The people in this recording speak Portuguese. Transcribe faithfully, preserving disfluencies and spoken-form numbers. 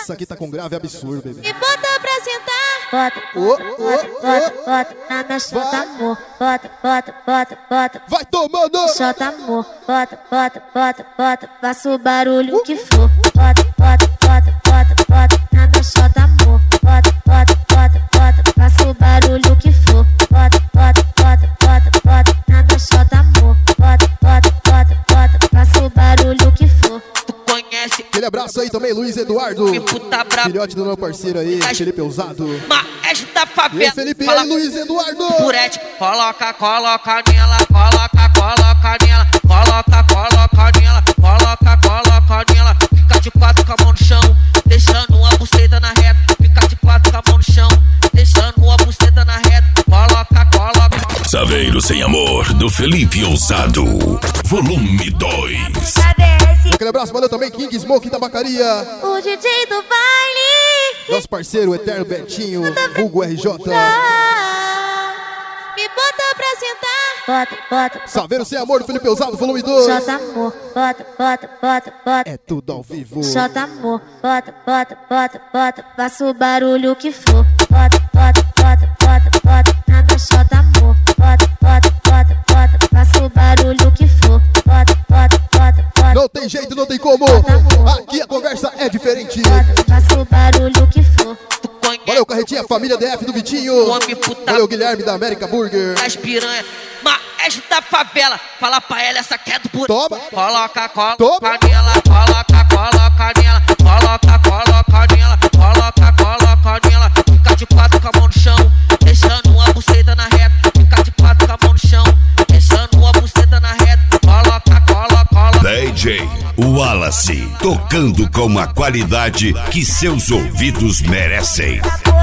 Essa aqui tá com grave absurdo, bebê. Me bota pra sentar. Bota, Oh, bota, oh, bota, bota, oh. bota na minha chota, amor. Bota, bota, bota, bota. Vai tomando! Chota, amor. Bota, bota, bota, bota. Faça o barulho que for. Bota, bota, bota, bota, bota na minha chota, amor. Bota, bota, bota, bota. Faça o barulho que for. Bota, bota, bota, bota, bota na minha chota, amor. Bota, bota, bota, bota. Faça o barulho que for. Conhece Aquele abraço aí também, Luiz Eduardo. que puta brava. Filhote do meu parceiro aí, Felipe Ousado. Maestro da E favela. aí, Felipe, e Fala aí, Luiz Eduardo. Purete, coloca, coloca nela, coloca, coloca nela, coloca, coloca nela, coloca, coloca nela. Fica de quatro com a mão no chão, deixando uma buceta na reta. Fica de quatro com a mão no chão, deixando uma buceta na reta. Coloca, coloca. Saveiro Sem Amor, do Felipe Ousado. Volume dois. Aquele abraço, valeu também, King Smoke Tabacaria. O D J do baile. Nosso parceiro, Eterno Betinho, Hugo R J. Me bota pra sentar. Bota, bota, Saveiro Sem Amor, do Felipe Ousado, volume dois. chota, amor. Bota, bota, bota, bota. É tudo ao vivo. Chota, amor. Bota, bota, bota, bota. Faça o barulho que for. Bota, bota, bota, bota, bota na minha chota, amor. Bota, bota, bota, bota. Faça o barulho que for. Bota, bota, bota, bota. Não tem jeito, não tem como. Aqui a conversa é diferente. Bota, faça o barulho que for. Valeu, Carretinha, família D F do Vitinho. Valeu, Guilherme da América Burger. Das piranha, maestro da favela. Fala pra ela, essa que é do puro. Toma. Coloca, coloca Toma. nela, coloca, coloca nela, coloca, coloca nela, coloca, coloca nela. Fica de quatro com a mão no chão, deixando uma buceta na reta. Fica de quatro com a mão no chão, deixando uma buceta na reta. Coloca, coloca, coloca. D J Wallace, tocando com a qualidade que seus ouvidos merecem.